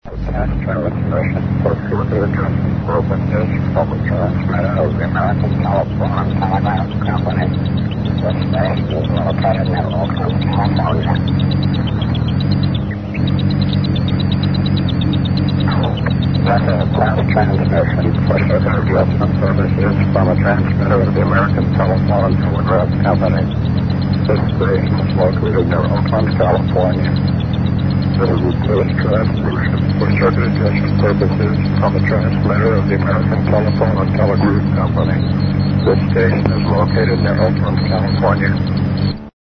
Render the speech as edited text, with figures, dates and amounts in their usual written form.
Transmission for further adjustment purposes, public transmitter of the American Telephone and Telegraph Company. This station is located in Oakland, California. This is test transmission for further adjustment purposes from a transmitter of the American Telephone and Telegraph Company. This station is located near Oakland, California. This is transmission for circuit adjustment purposes from a transmitter of the American Telephone and Telegraph Company. This station is located near Oakland, California.